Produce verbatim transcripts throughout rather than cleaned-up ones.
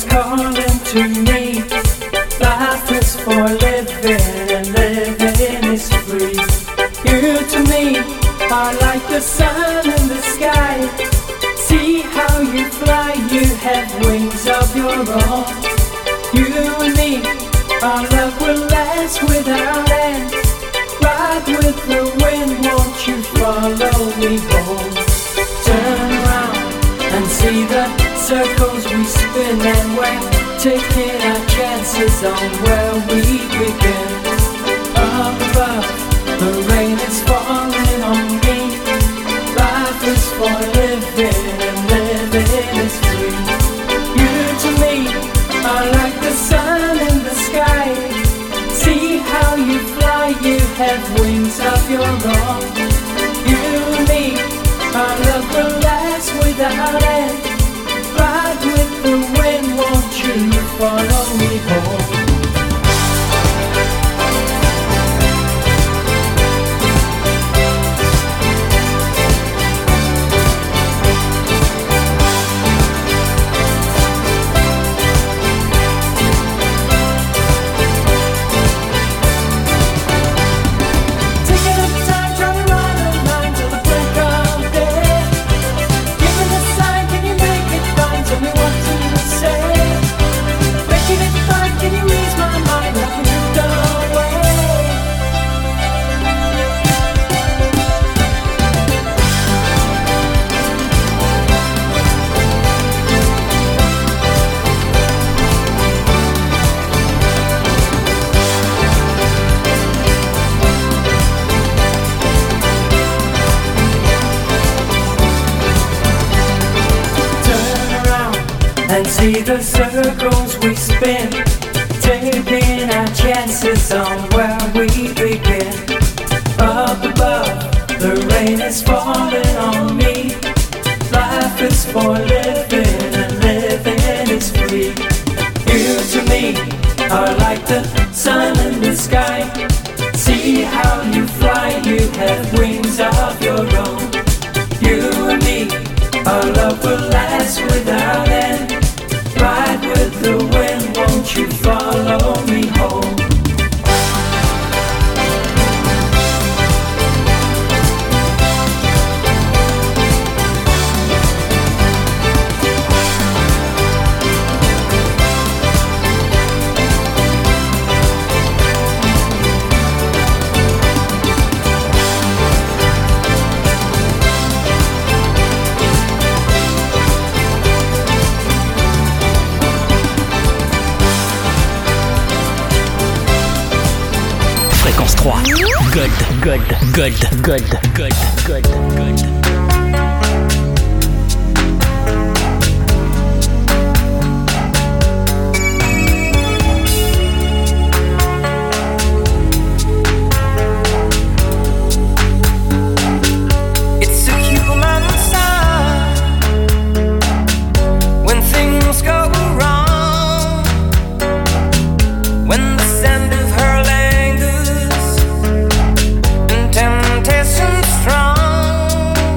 is calling to me. Life is for living and living is free. You to me are like the sun in the sky. See how you fly, you have wings of your own. You and me, our love will last without end. Ride with the wind, won't you follow me home? Turn around and see the circles we spin, and we're taking our chances on where we begin. Up above, the rain is falling on me. Life is for living and living is free. You to me are like the sun in the sky. See how you fly, you have wings of your own. You and me, our love will last without end. Ride with the wind, won't you follow me home? And see the circles we spin, taking our chances on where we begin. Up above, the rain is falling on me. Life is for living and living is free. You to me are like the sun in the sky. See how you fly, you have wings of your own. You and me, our love will last without end. Ride with the wind, won't you follow me home? trois. Gold, gold, gold, gold, gold, gold, gold. Strong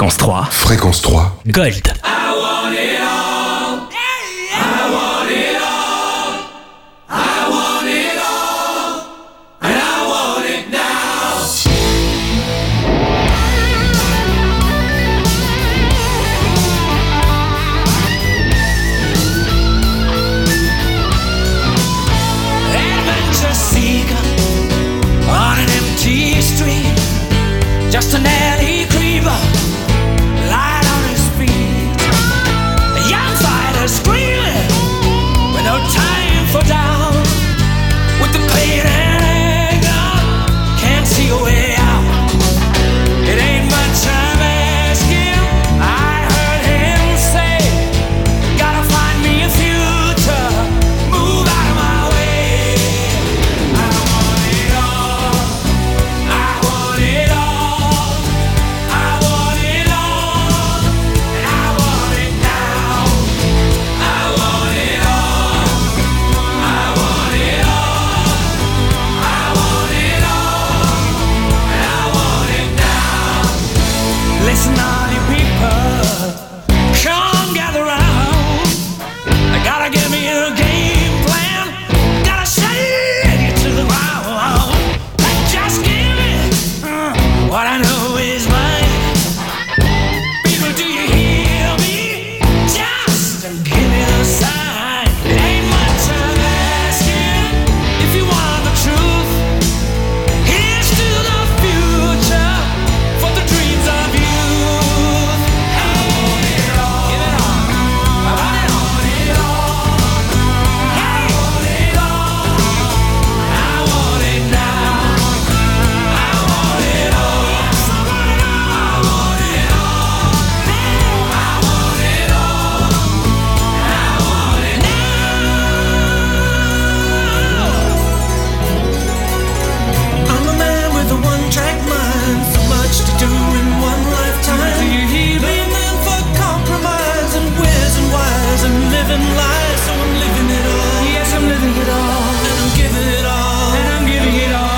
Fréquence trois. Fréquence trois. Gold. I want it all. I want it all. I want it all. And I want it now. Adventure seeker on an empty street. Just an alley creeper. Screaming with no time for down, with the pain and anger, can't see a way out. It ain't much I'm asking. I heard him say, gotta find me a future, move out of my way. I want it all. I want it all. I want it all. And I want it now. Listen, all you people, come gather round. I gotta give me a game plan. Gotta shake it to the ground. Just give me uh, what I know is mine. People, do you hear me? Just give me a sign. It ain't much I'm asking. If you want the truth, here's to the future, for the dreams of you. Life, so I'm living it all. Yes, I'm living it all. And I'm giving it all. And I'm giving it all.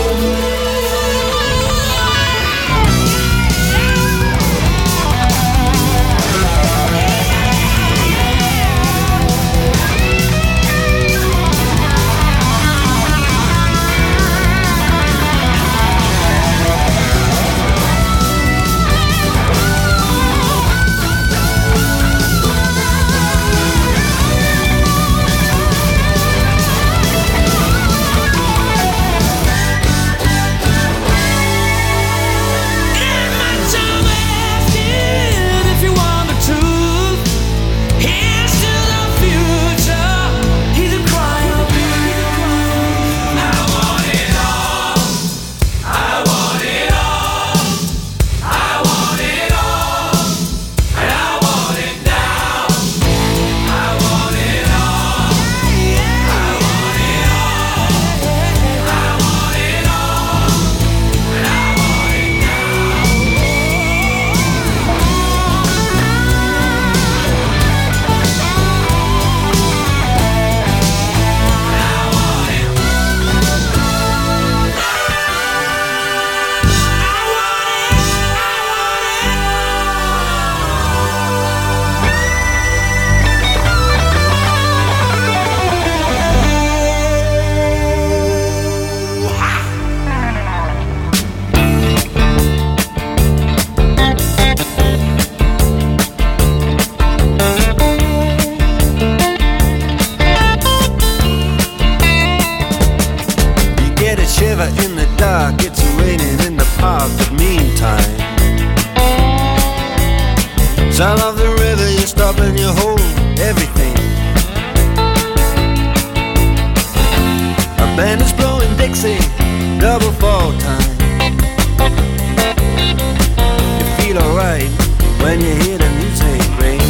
In the dark, it's raining in the park, but meantime, sound of the river, you stop and you hold everything. A band is blowing Dixie, double fall time. You feel alright when you hear the music ring.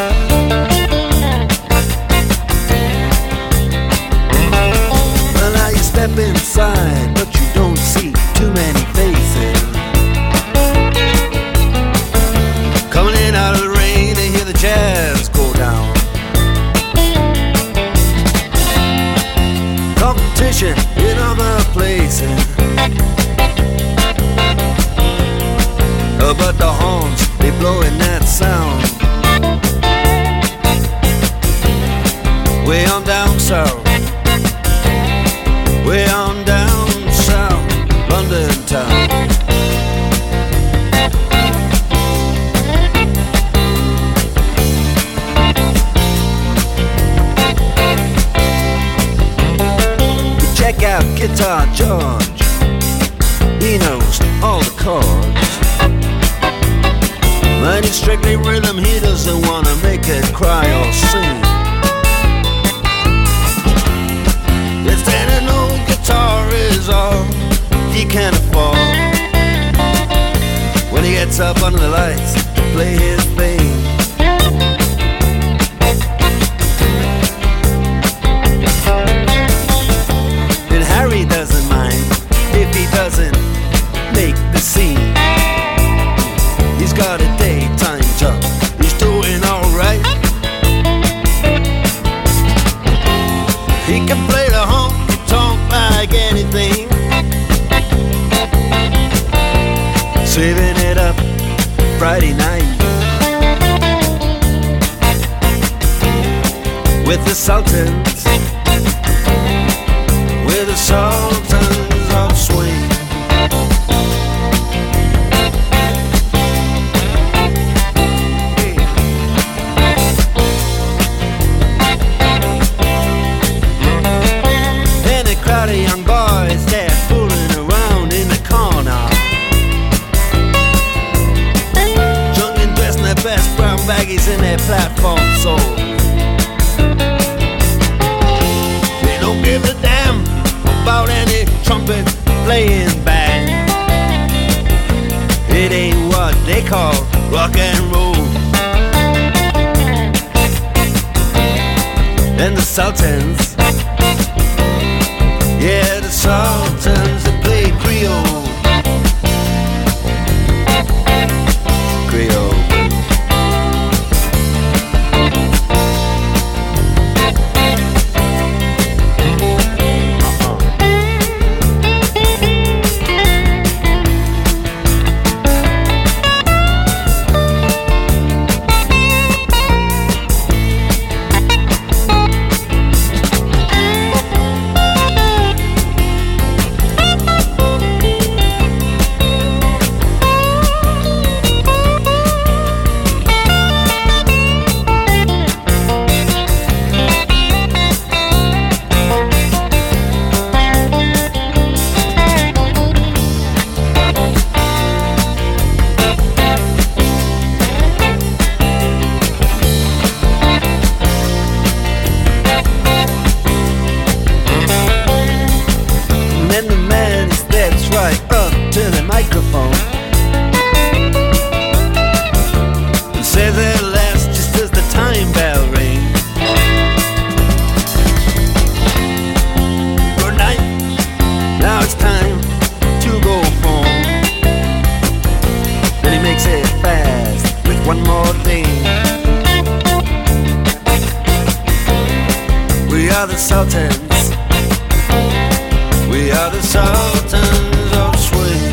Well, now you step inside, but you don't see too many faces. Coming in out of the rain to hear the jazz go down. Competition in other places, but the horns, they south, way on down south, London town. Check out Guitar George, he knows all the chords. But it's strictly rhythm, he doesn't wanna make it cry or sing. Yes, then an old guitar is all he can afford. When he gets up under the lights to play his thing, and Harry doesn't mind if he doesn't make the scene. He's got a daytime job, he's doing alright. He can play the honky-tonk like anything, saving it up Friday night with the Sultans, with the Sultans of Swing. The young boys, they're fooling around in the corner, drunk and dressed in their best brown baggies in their platform soul. They don't give a damn about any trumpet playing band. It ain't what they call rock and roll. And the Sultans, yeah, the Sultans, they play Creole. Creole. Sultans, we are the Sultans of Swing.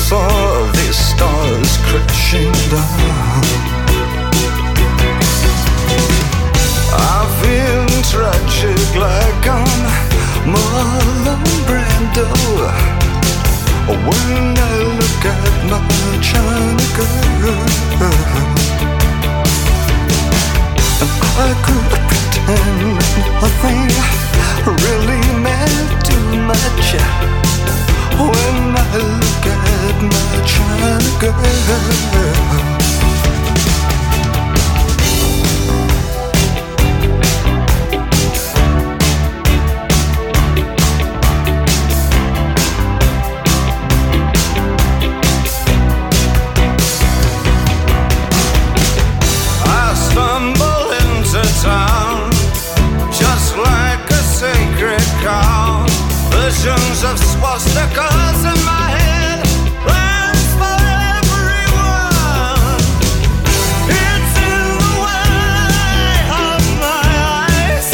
saw these stars crashing down. I feel tragic like I'm Marlon Brando when I look at my China girl. And I could pretend nothing really meant too much when I look at my China girl. Visions of swastikas in my head, plans for everyone. It's in the way of my eyes.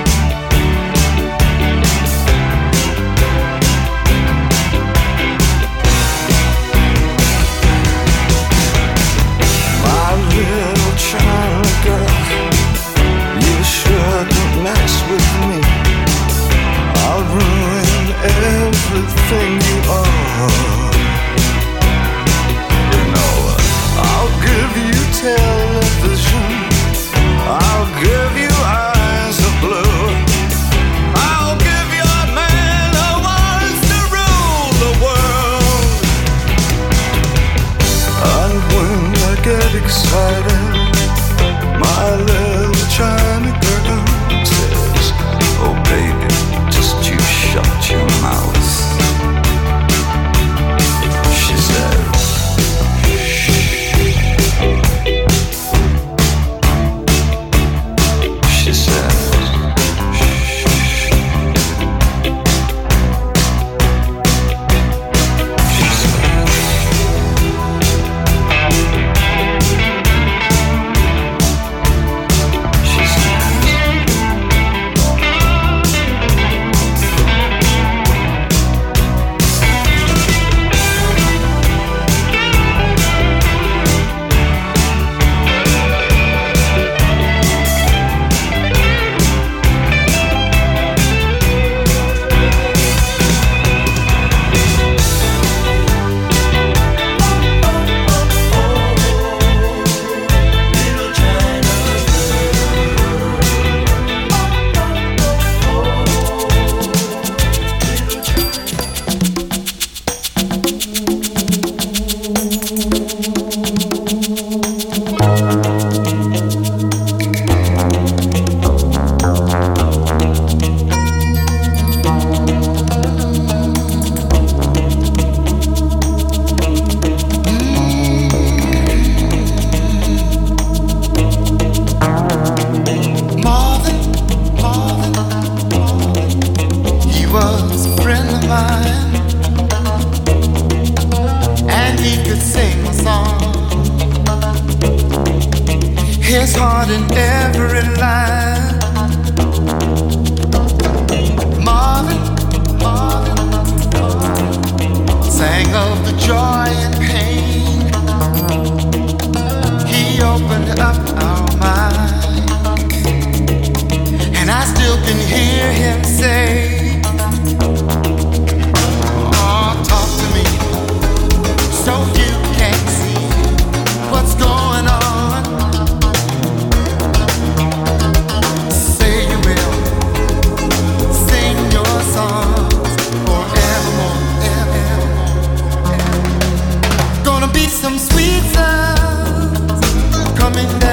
My little China girl, you shouldn't mess with me. I'll ruin everything you are. You know, I'll give you television, I'll give you eyes of blue, I'll give you a man who wants to rule the world. And when I get excited, my little China girl says, oh baby, you shut your mouth. She said, shh. She said, shh. She said, she said,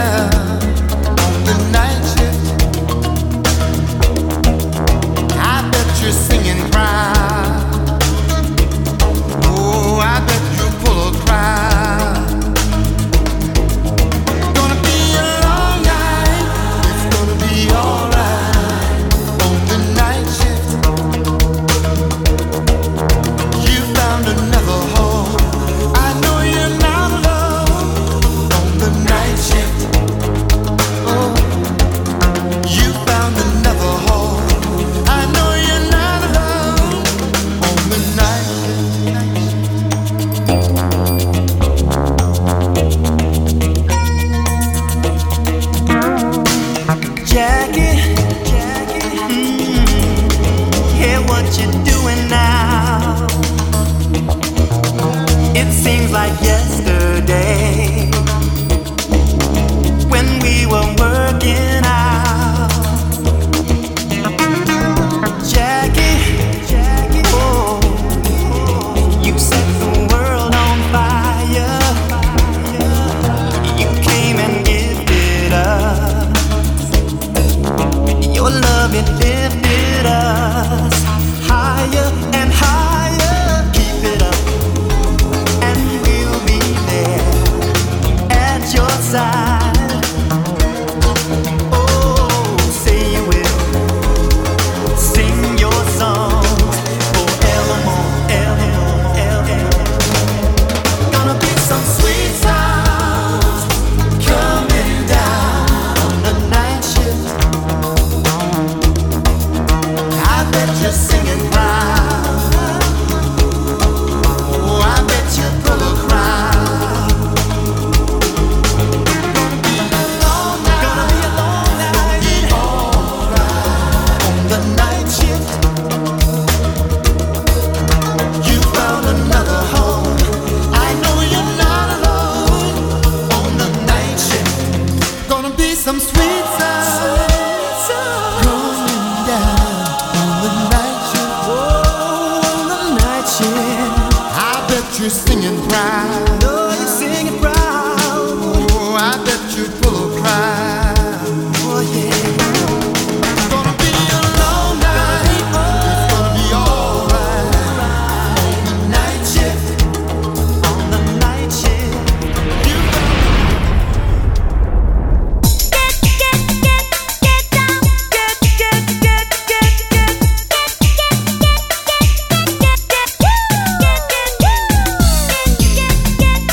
I've It seems like yesterday when we were working out. Jackie, Jackie, oh, you set the world on fire. You came and gifted us your love, it lifted us higher and higher. Keep it up, and we'll be there at your side. You're singing proud. Oh, you're singing proud. Oh, I bet you're full of pride. Oh, yeah. It's gonna be a long night. It's gonna be alright. On the night shift. On the night shift. You get, get, get, get down. Get, get, get, get, get, get, get, get, get, get, get, get, get, get, get.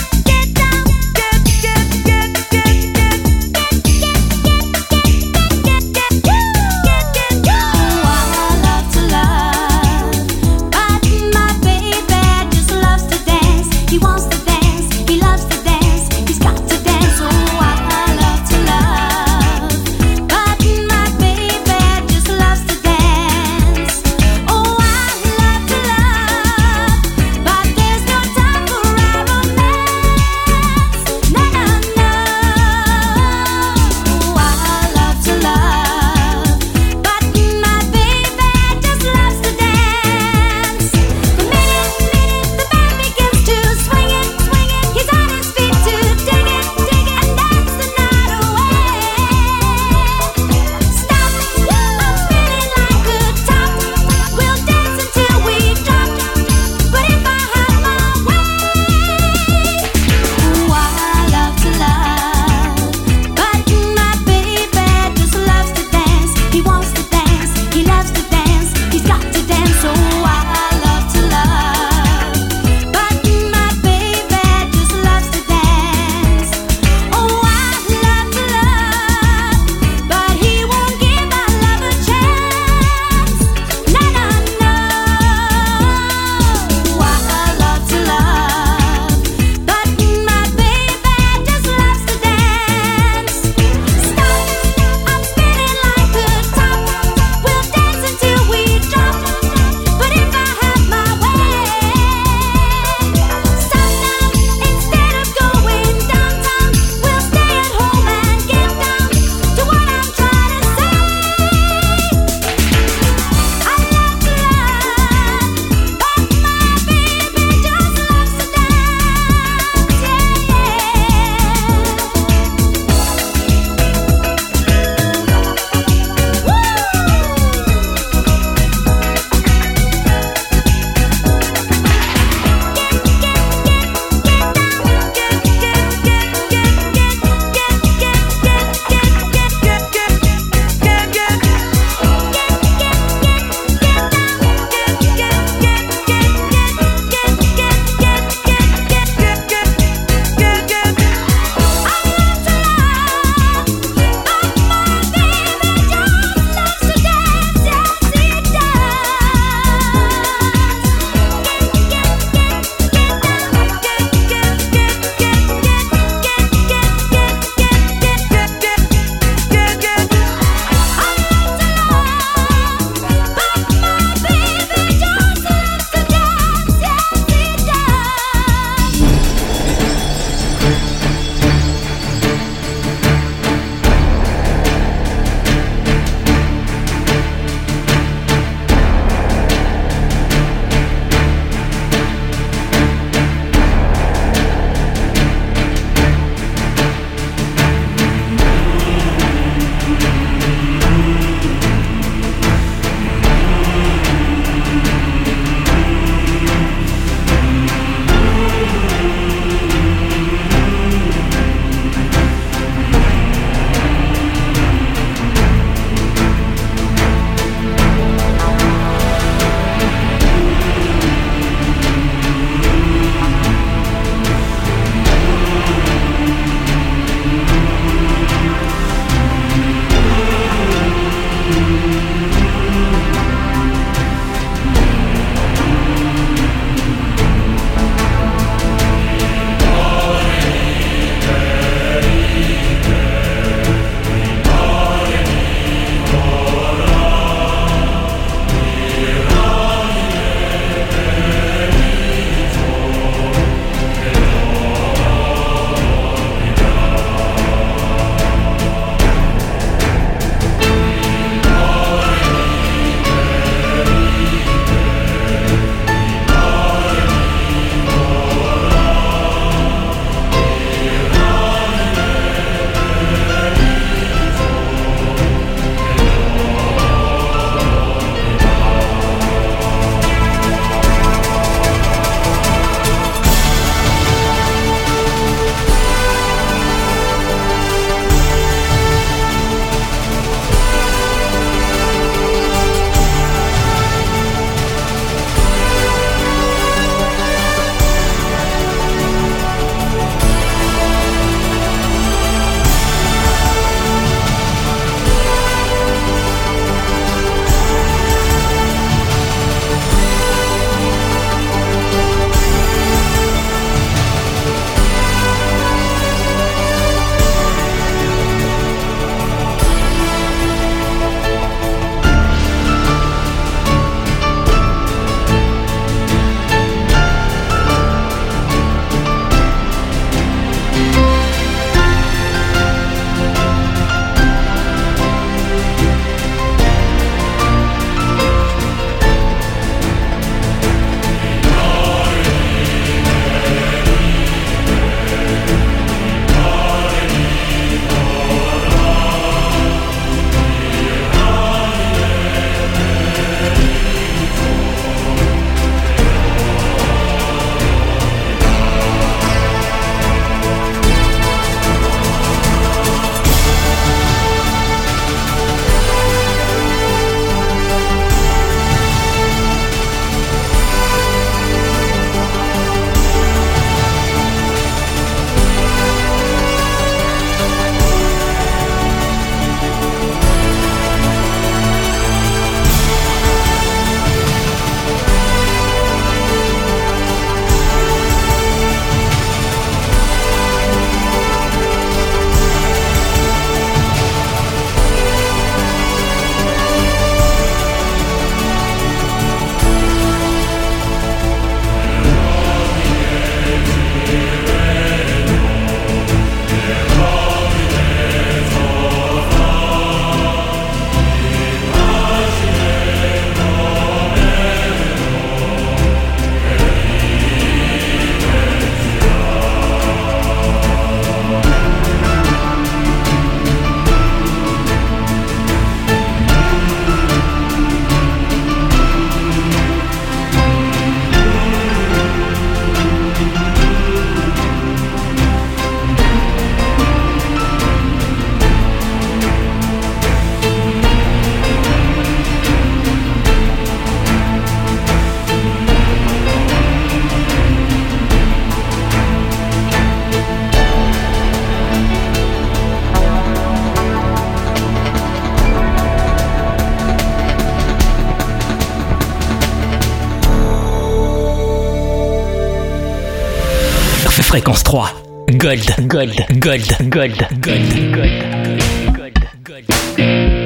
Fréquence trois. Gold, gold, gold, gold, gold, gold, gold, gold, gold.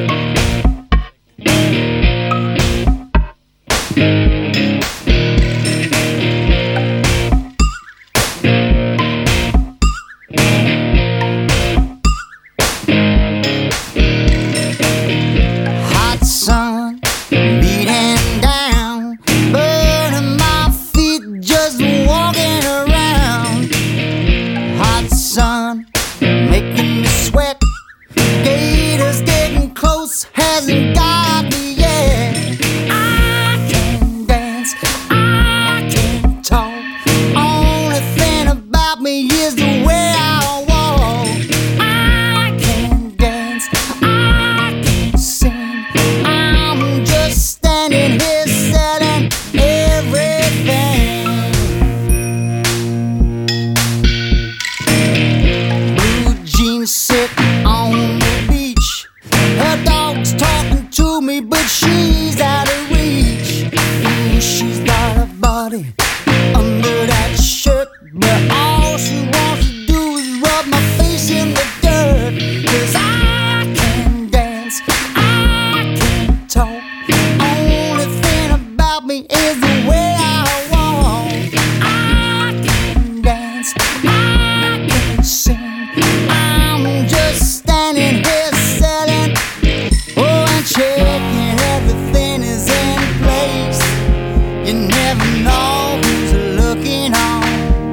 Hot sun beating down, burning my feet just walking around. Hot sun making me sweat. Gators getting close, hasn't got me yet. I can dance, I can talk. Only thing about me is the way I walk. I can dance, I can sing. I'm just standing here selling everything. Blue jeans sit on the beach. Her dog's talking to me, but she's out of reach. Ooh, she's got a body under that shirt, but all she wants to do is rub my face in the dirt. 'Cause I can dance, I can talk. Only thing about me is the way I walk. I can dance, I can sing. I'm just standing here selling, oh, and checking everything is in place. You never know who's looking on.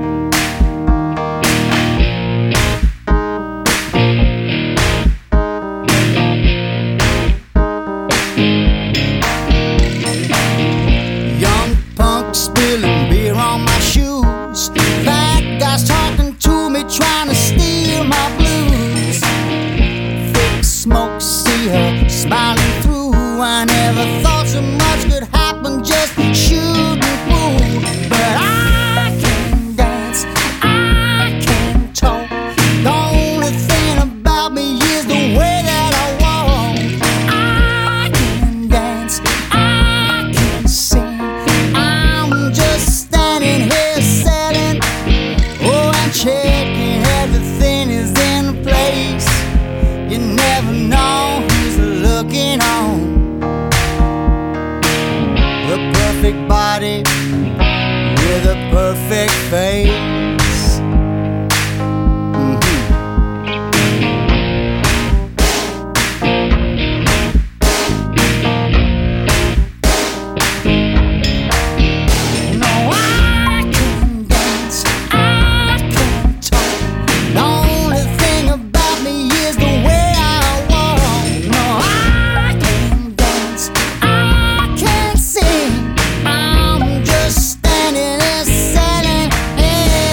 Young punk spilling beer on my shoes. Bad guys talking to me, trying to steal my blues. Thick smoke, see her smiling through. I never thought so much could happen, just shooting pool. But I can dance, I can talk. The only thing about me is the way that I walk. I can dance, I can sing. I'm just standing here selling, oh, and checking everything is in place. You never know who's looking on. The perfect body with a perfect face. Mhm. No, I can dance, I can talk. The only thing about me is the way I walk. No, I can dance, I can sing. I'm just standing there selling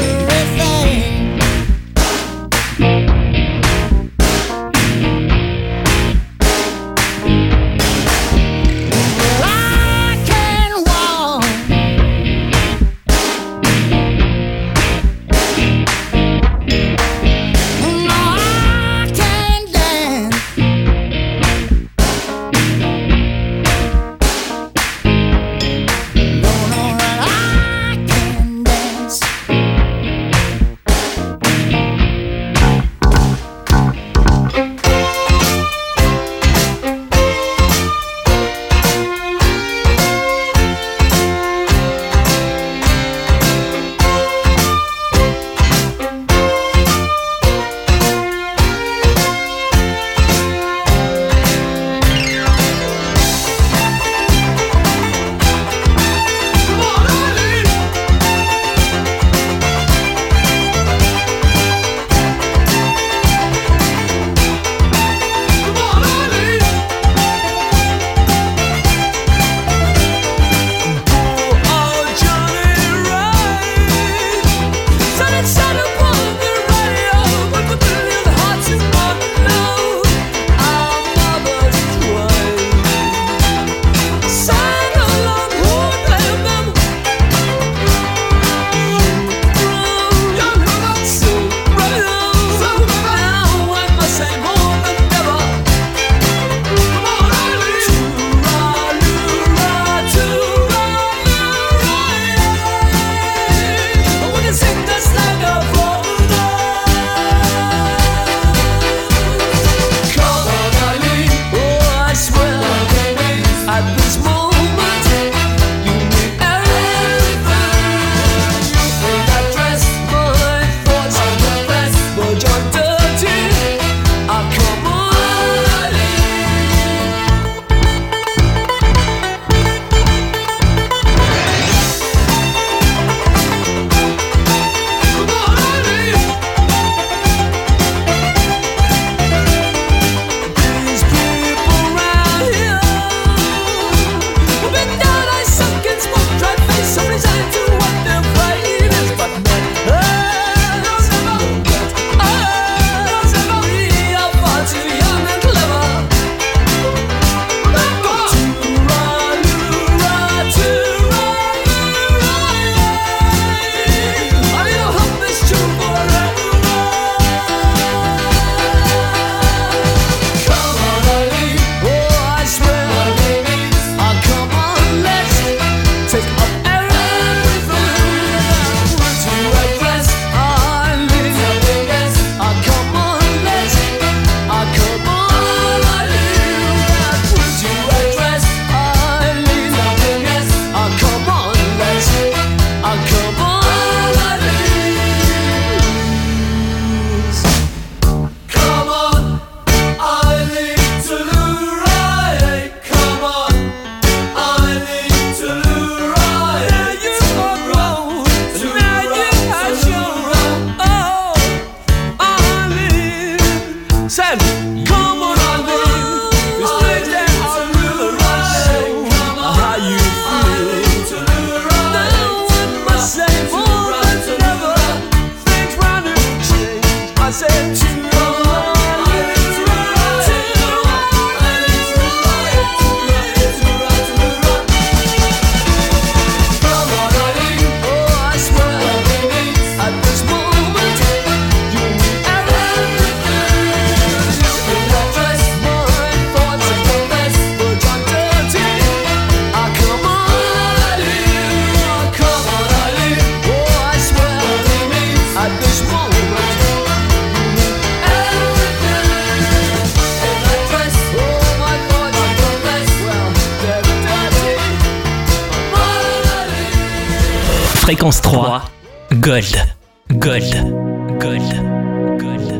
Fréquence trois, Gold, Gold, Gold, Gold.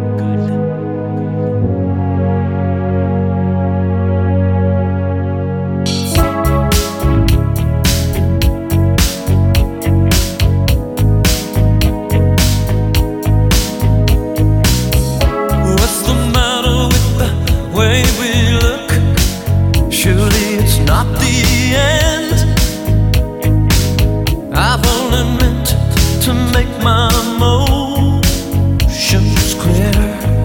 What's the matter with the way we look? Surely it's not the end. I've only meant to make my motions clear.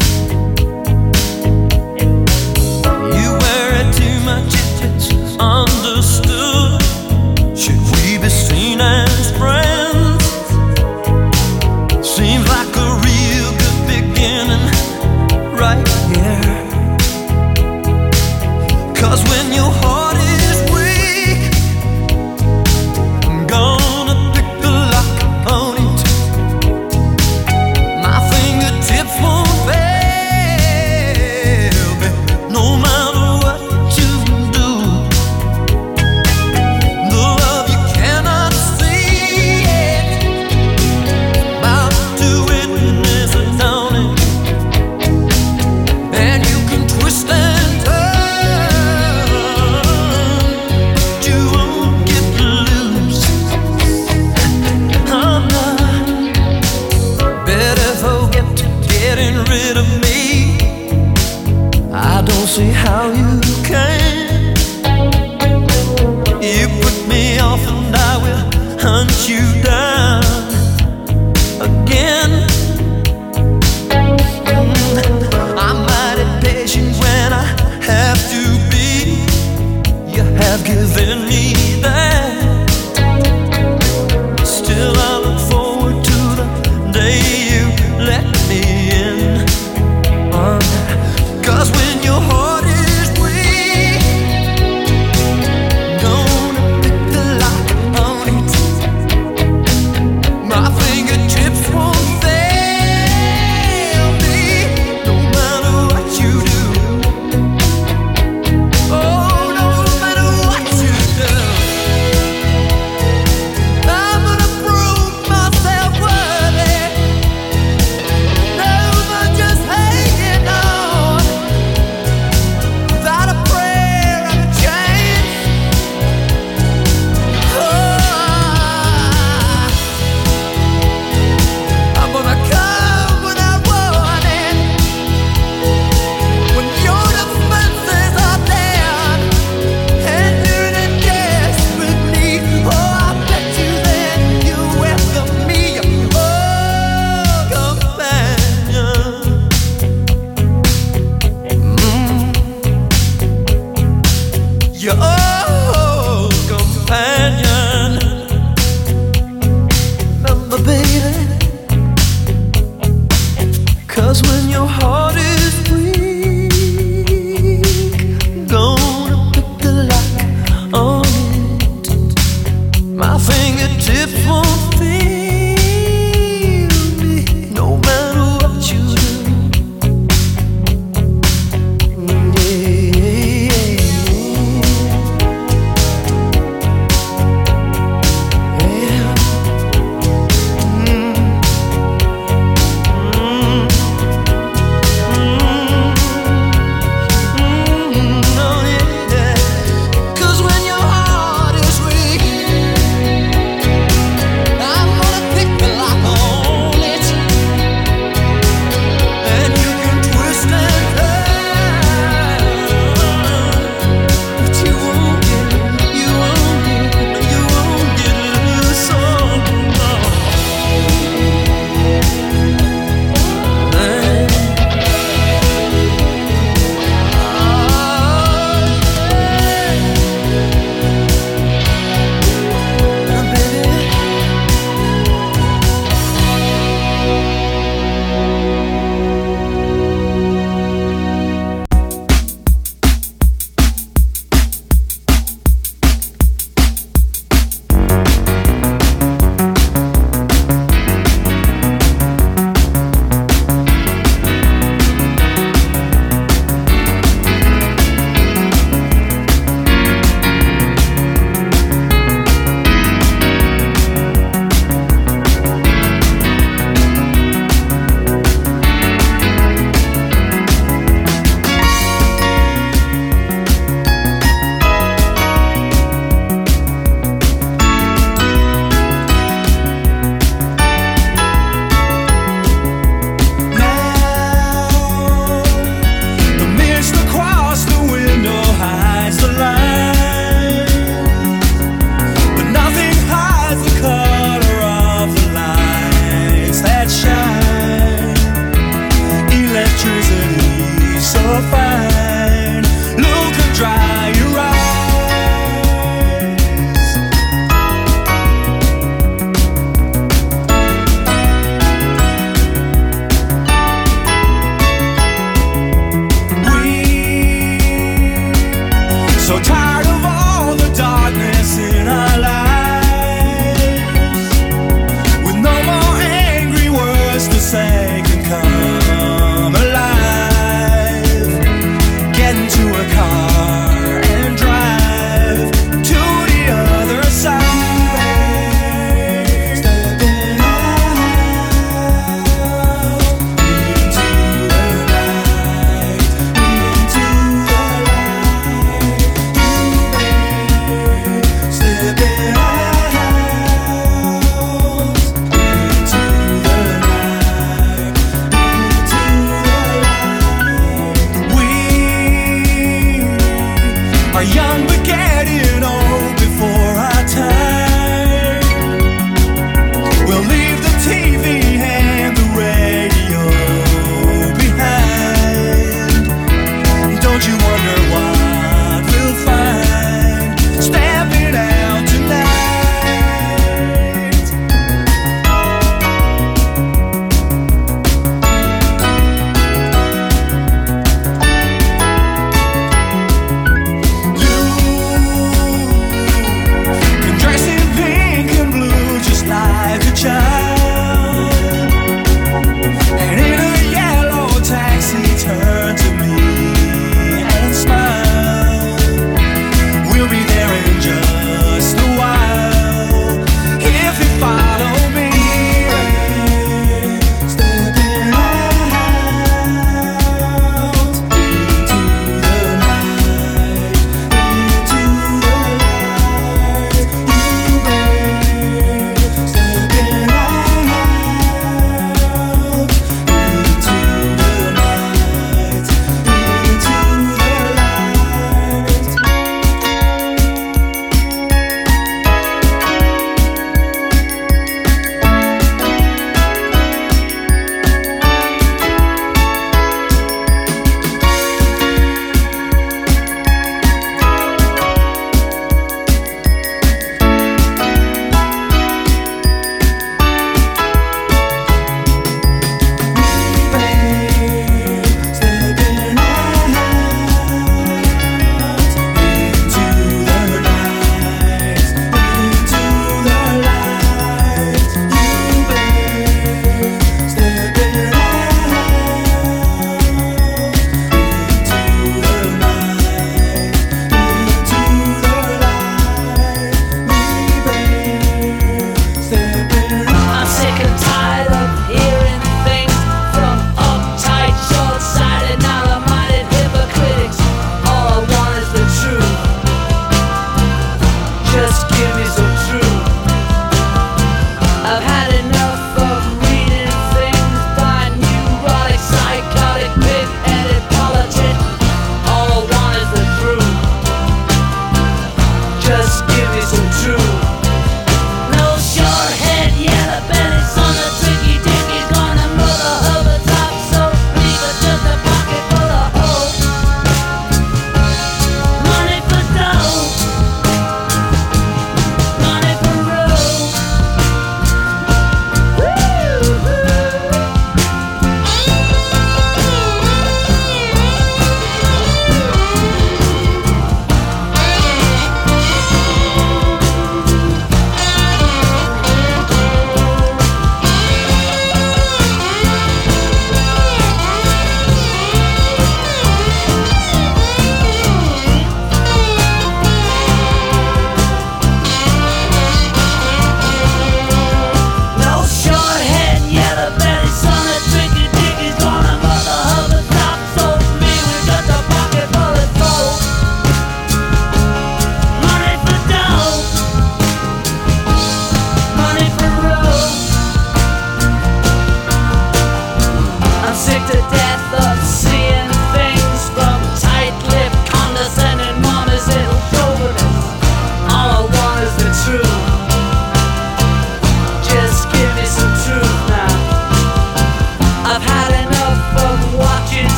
You wear it too much if it's understood. Should we be seen as friends? Seems like a real good beginning right here. 'Cause when your heart is weak, I'm gonna pick the lock on it. My fingertips won't fail me, no matter what you do. The love you cannot see it, about to witness a dawning. And you can twist and turn, but you won't get loose. I'm not better forget getting rid of me. I don't see how you can. You put me off and I will hunt you down again.